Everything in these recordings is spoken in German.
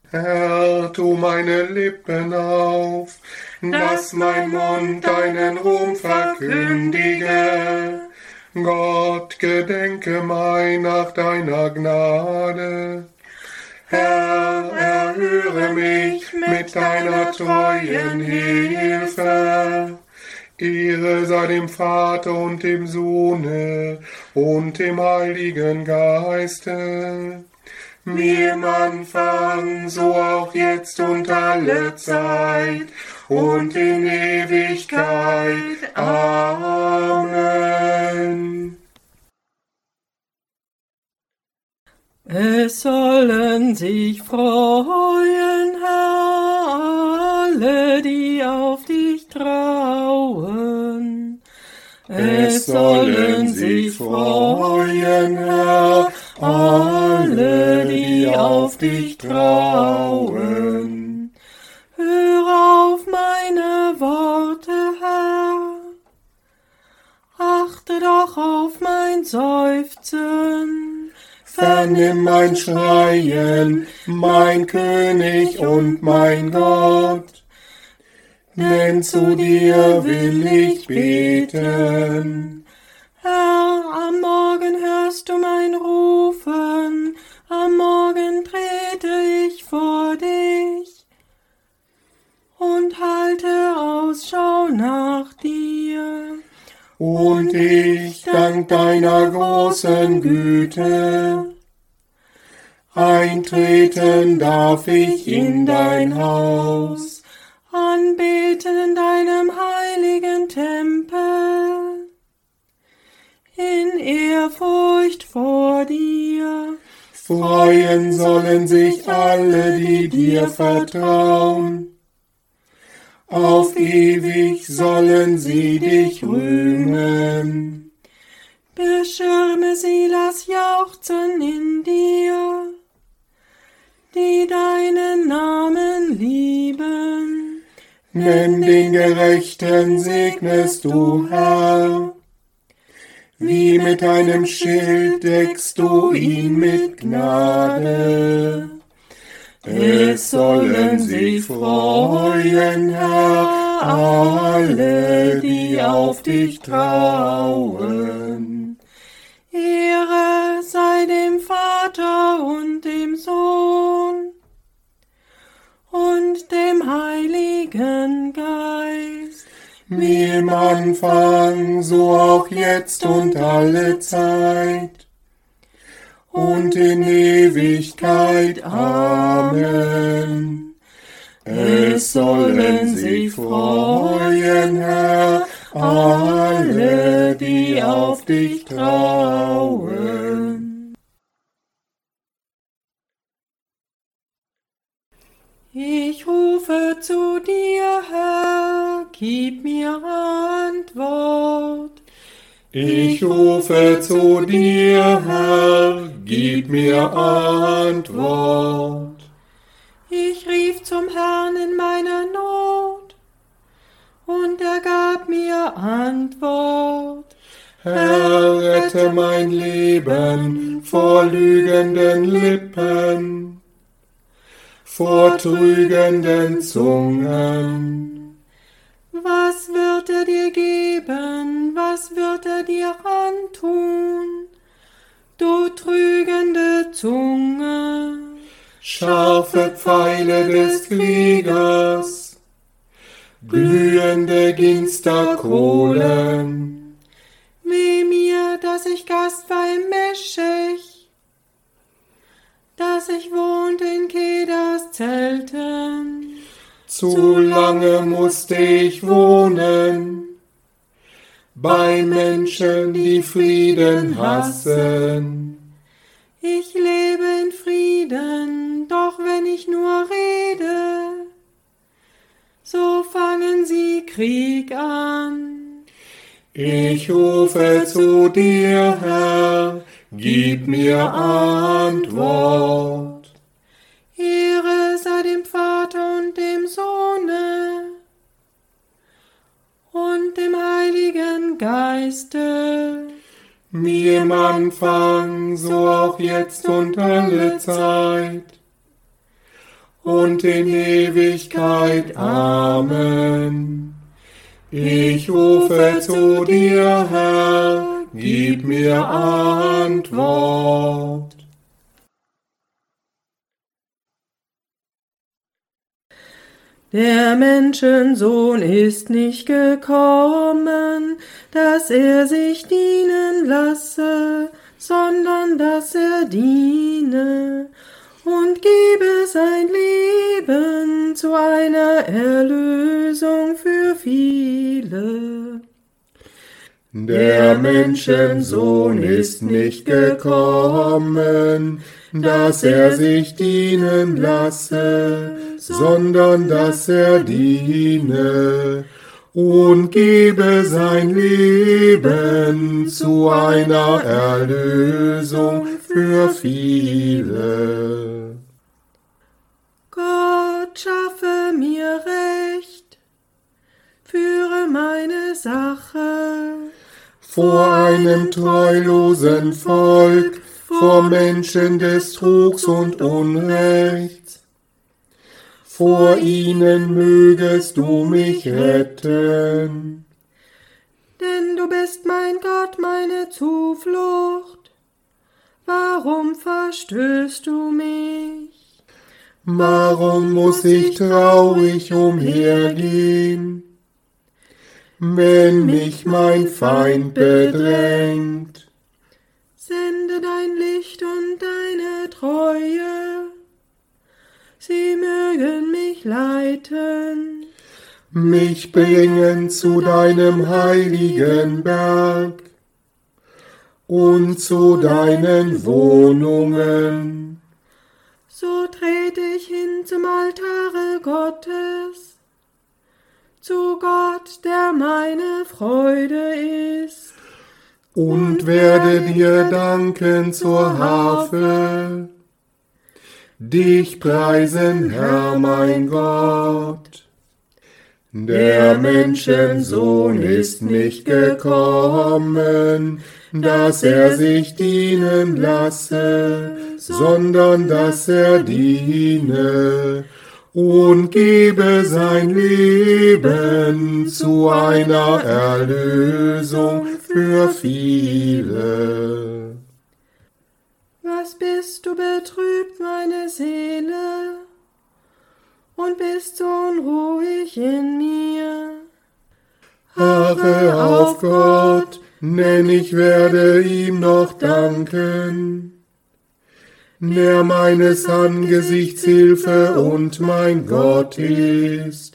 Herr, tu meine Lippen auf, dass mein Mund deinen Ruhm verkündige. Gott, gedenke mein nach deiner Gnade. Herr, erhöre mich mit deiner treuen Hilfe. Ehre sei dem Vater und dem Sohne und dem Heiligen Geiste, wie im Anfang, so auch jetzt und alle Zeit und in Ewigkeit. Amen. Es sollen sich freuen, Herr, alle, die auf dich trauen. Es sollen sich freuen, Herr, alle, die auf dich trauen. Hör auf meine Worte, Herr, achte doch auf mein Seufzen. Vernimm mein Schreien, mein König und mein Gott, denn zu dir will ich beten. Herr, am Morgen hörst du mein Rufen, am Morgen trete ich vor dich und halte Ausschau nach dir. Und ich dank deiner großen Güte, eintreten darf ich in dein Haus, anbeten in deinem heiligen Tempel, in Ehrfurcht vor dir. Freuen sollen sich alle, die dir vertrauen. Auf ewig sollen sie dich rühmen. Beschirme sie, lass jauchzen in dir, die deinen Namen lieben. Denn den Gerechten segnest du, Herr. Wie mit einem Schild deckst du ihn mit Gnade. Es sollen sich freuen, Herr, alle, die auf dich trauen. Ehre sei dem Vater und dem Sohn und dem Heiligen Geist, wie im Anfang, so auch jetzt und alle Zeit und in Ewigkeit. Amen. Es sollen sich freuen, Herr, alle, die auf dich trauen. Ich rufe zu dir, Herr, gib mir Antwort. Ich rufe zu dir, Herr, gib mir Antwort. Ich rief zum Herrn in meiner Not, und er gab mir Antwort. Herr, rette mein Leben vor lügenden Lippen, vor trügenden Zungen. Was wird er dir geben, was wird er dir antun, du trügende Zunge? Scharfe Pfeile des Kriegers, glühende Ginsterkohlen. Weh mir, dass ich Gast war im Meschech, dass ich wohnte in Kedas Zelten. Zu lange musste ich wohnen bei Menschen, die Frieden hassen. Ich lebe in Frieden, doch wenn ich nur rede, so fangen sie Krieg an. Ich rufe zu dir, Herr, gib mir Antwort. Ehre sei dem Vater und dem Sohne und dem Heiligen Geiste, Wie im Anfang, so auch jetzt und alle Zeit und in Ewigkeit. Amen. Ich rufe zu dir, Herr, gib mir Antwort. Der Menschensohn ist nicht gekommen, dass er sich dienen lasse, sondern dass er diene und gebe sein Leben zu einer Erlösung für viele. Der Menschensohn ist nicht gekommen, dass er sich dienen lasse, sondern dass er diene und gebe sein Leben zu einer Erlösung für viele. Gott, schaffe mir Recht, führe meine Sache vor einem treulosen Volk, vor Menschen des Trugs und Unrechts. Vor ihnen mögest du mich retten. Denn du bist mein Gott, meine Zuflucht. Warum verstößt du mich? Warum muss ich traurig umhergehen, wenn mich mein Feind bedrängt? Sende dein Licht und deine Treue, sie mögen mich leiten. Mich bringen zu deinem heiligen Berg und zu deinen Wohnungen. So trete ich hin zum Altare Gottes, zu Gott, der meine Freude ist. Und werde dir danken zur Harfe, dich preisen, Herr mein Gott. Der Menschensohn ist nicht gekommen, dass er sich dienen lasse, sondern dass er diene und gebe sein Leben zu einer Erlösung für viele. Was bist du betrübt, meine Seele, und bist so unruhig in mir? Harre auf Gott, denn ich werde ihm noch danken, der meines Angesichts Hilfe und mein Gott ist.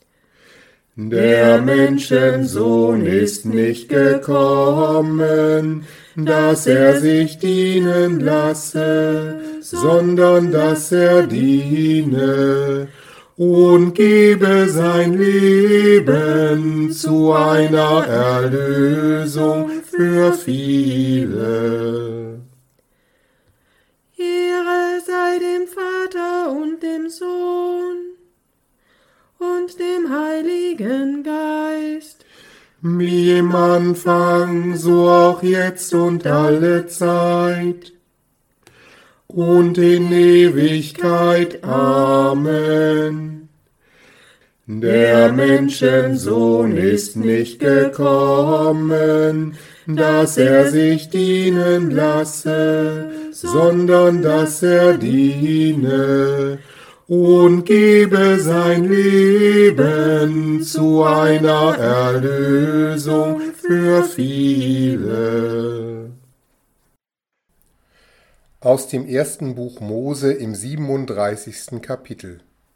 Der Menschensohn ist nicht gekommen, dass er sich dienen lasse, sondern dass er diene und gebe sein Leben zu einer Erlösung für viele. Ehre sei dem Vater und dem Sohn und dem Heiligen Geist, Wie im Anfang, so auch jetzt und alle Zeit und in Ewigkeit. Amen. Der Menschensohn ist nicht gekommen, dass er sich dienen lasse, sondern dass er diene und gebe sein Leben zu einer Erlösung für viele. Aus dem ersten Buch Mose im 37. Kapitel.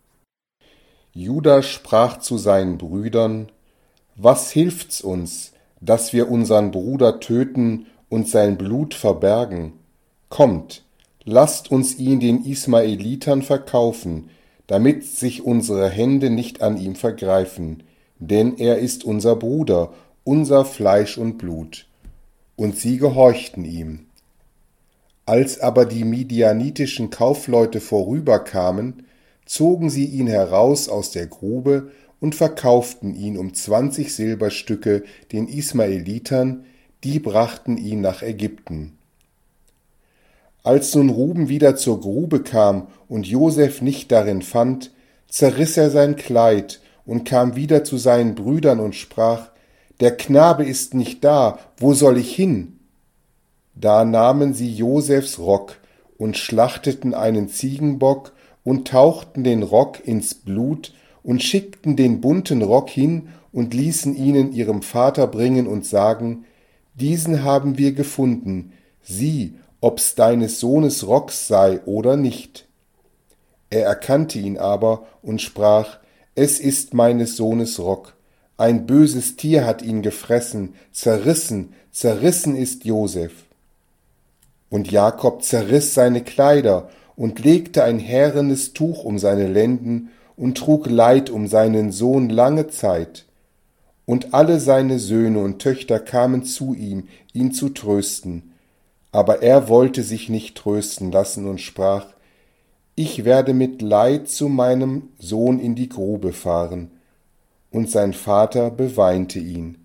Juda sprach zu seinen Brüdern: Was hilft's uns, dass wir unseren Bruder töten und sein Blut verbergen? Kommt, lasst uns ihn den Ismaelitern verkaufen, damit sich unsere Hände nicht an ihm vergreifen, denn er ist unser Bruder, unser Fleisch und Blut. Und sie gehorchten ihm. Als aber die midianitischen Kaufleute vorüberkamen, zogen sie ihn heraus aus der Grube und verkauften ihn um 20 Silberstücke den Ismaelitern, die brachten ihn nach Ägypten. Als nun Ruben wieder zur Grube kam und Josef nicht darin fand, zerriss er sein Kleid und kam wieder zu seinen Brüdern und sprach: Der Knabe ist nicht da, wo soll ich hin? Da nahmen sie Josefs Rock und schlachteten einen Ziegenbock und tauchten den Rock ins Blut und schickten den bunten Rock hin und ließen ihn ihrem Vater bringen und sagen: Diesen haben wir gefunden, sieh, ob's deines Sohnes Rock sei oder nicht. Er erkannte ihn aber und sprach: Es ist meines Sohnes Rock. Ein böses Tier hat ihn gefressen, zerrissen ist Josef. Und Jakob zerriss seine Kleider und legte ein härenes Tuch um seine Lenden und trug Leid um seinen Sohn lange Zeit. Und alle seine Söhne und Töchter kamen zu ihm, ihn zu trösten. Aber er wollte sich nicht trösten lassen und sprach: Ich werde mit Leid zu meinem Sohn in die Grube fahren. Und sein Vater beweinte ihn.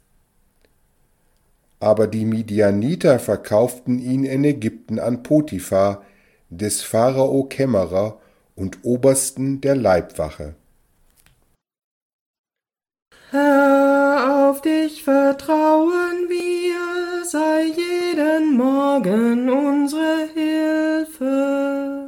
Aber die Midianiter verkauften ihn in Ägypten an Potiphar, des Pharao Kämmerer und Obersten der Leibwache. Herr, auf dich vertrauen wir, sei jeden Morgen unsere Hilfe.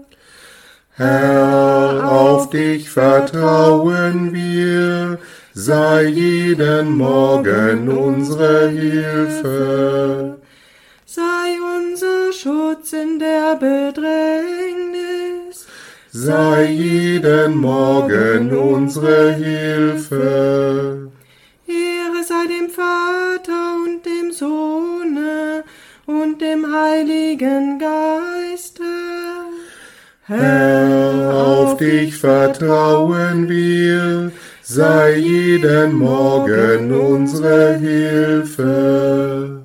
Herr, auf dich vertrauen wir, sei jeden Morgen unsere Hilfe. Sei unser Schutz in der Bedrängnis, sei jeden Morgen unsere Hilfe. Ehre sei dem Vater und dem Sohne und dem Heiligen Geiste. Herr, auf dich vertrauen wir, sei jeden Morgen unsere Hilfe.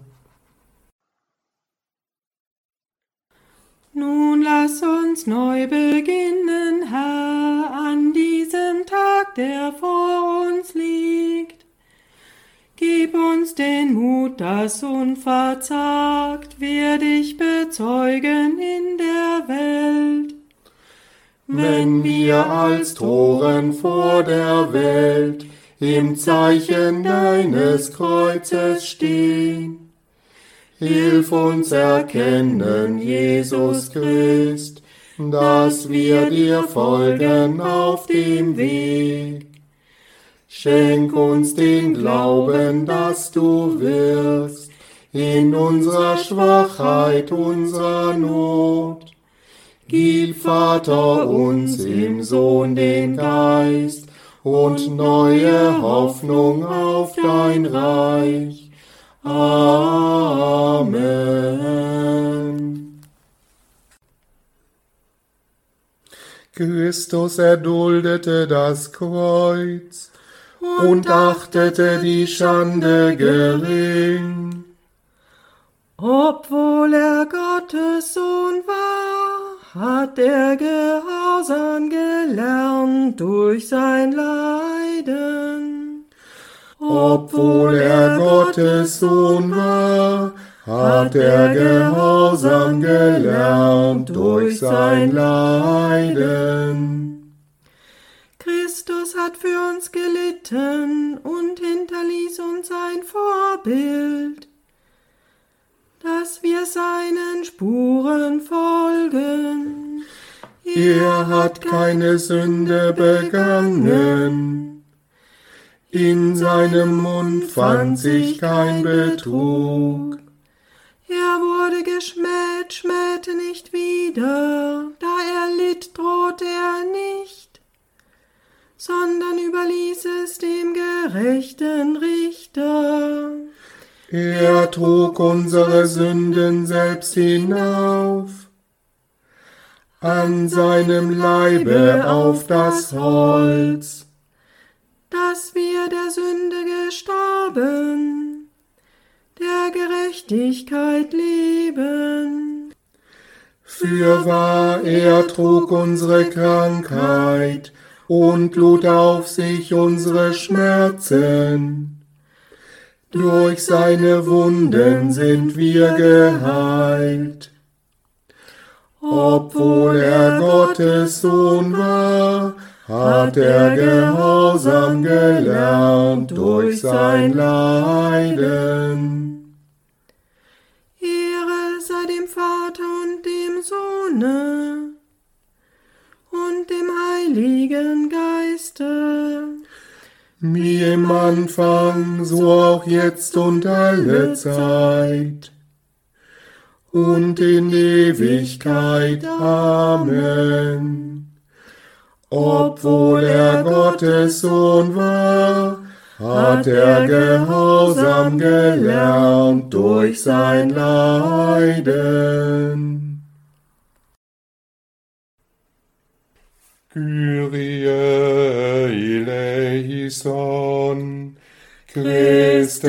Nun lass uns neu beginnen, Herr, an diesem Tag, der vor uns liegt. Gib uns den Mut, dass unverzagt wir dich bezeugen in der Welt. Wenn wir als Toren vor der Welt im Zeichen deines Kreuzes stehen, hilf uns erkennen, Jesus Christ, dass wir dir folgen auf dem Weg. Schenk uns den Glauben, dass du wirkst in unserer Schwachheit, unserer Not. Gib, Vater, uns im Sohn den Geist und neue Hoffnung auf dein Reich. Amen. Christus erduldete das Kreuz und achtete die Schande gering. Obwohl er Gottes Sohn war, hat er Gehorsam gelernt durch sein Leiden. Obwohl er Gottes Sohn war, hat er Gehorsam gelernt durch sein Leiden. Christus hat für uns gelitten und hinterließ uns ein Vorbild, dass wir seinen Spuren folgen. Er hat keine Sünde begangen, in seinem Mund fand sich kein Betrug. Er wurde geschmäht, schmähte nicht wieder, da er litt, drohte er nicht, sondern überließ es dem gerechten Richter. Er trug unsere Sünden selbst hinauf, an seinem Leibe auf das Holz, dass wir der Sünde gestorben, der Gerechtigkeit leben. Fürwahr, er trug unsere Krankheit und lud auf sich unsere Schmerzen. Durch seine Wunden sind wir geheilt. Obwohl er Gottes Sohn war, hat er Gehorsam gelernt durch sein Leiden. Ehre sei dem Vater und dem Sohne und dem Heiligen Geiste, Wie im Anfang, so auch jetzt und alle Zeit und in Ewigkeit. Amen. Obwohl er Gottes Sohn war, hat er Gehorsam gelernt durch sein Leiden. Kyrie eleison, Christe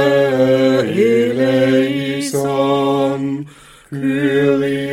eleison, Kyrie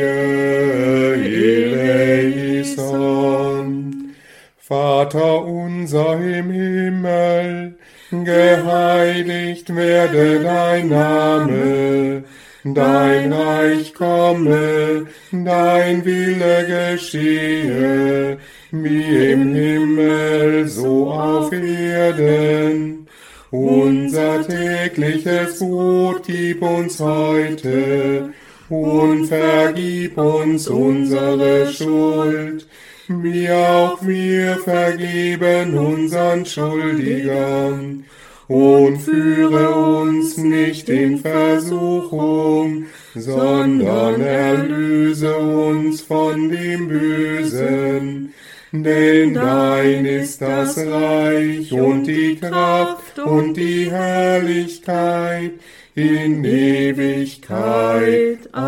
eleison. Vater unser im Himmel, geheiligt werde dein Name, dein Reich komme, dein Wille geschehe, wie im Himmel, so auf Erden. Unser tägliches Brot gib uns heute und vergib uns unsere Schuld, wie auch wir vergeben unseren Schuldigern. Und führe uns nicht in Versuchung, sondern erlöse uns von dem Bösen. Denn dein ist das Reich und die Kraft und die Herrlichkeit in Ewigkeit.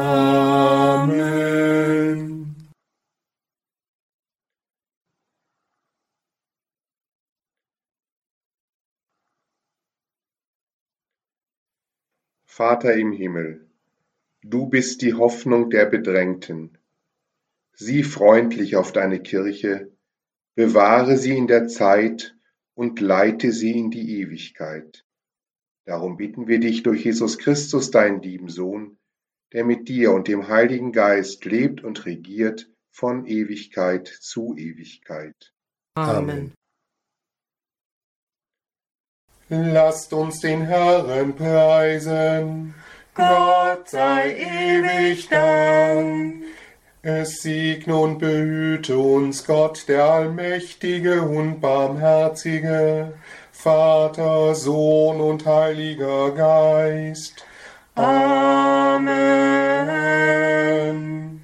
Amen. Vater im Himmel, du bist die Hoffnung der Bedrängten. Sieh freundlich auf deine Kirche, bewahre sie in der Zeit und leite sie in die Ewigkeit. Darum bitten wir dich durch Jesus Christus, deinen lieben Sohn, der mit dir und dem Heiligen Geist lebt und regiert von Ewigkeit zu Ewigkeit. Amen. Lasst uns den Herrn preisen. Gott sei ewig Dank. Es segne und behüte uns Gott, der Allmächtige und Barmherzige, Vater, Sohn und Heiliger Geist. Amen.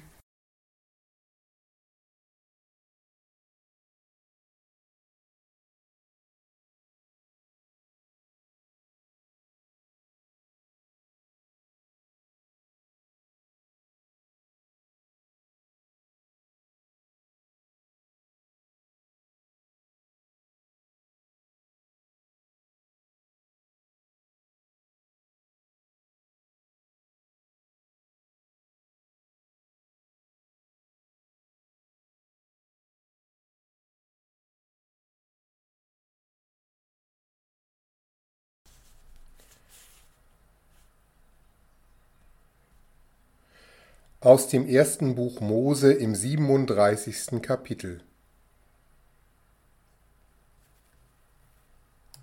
Aus dem ersten Buch Mose im 37. Kapitel.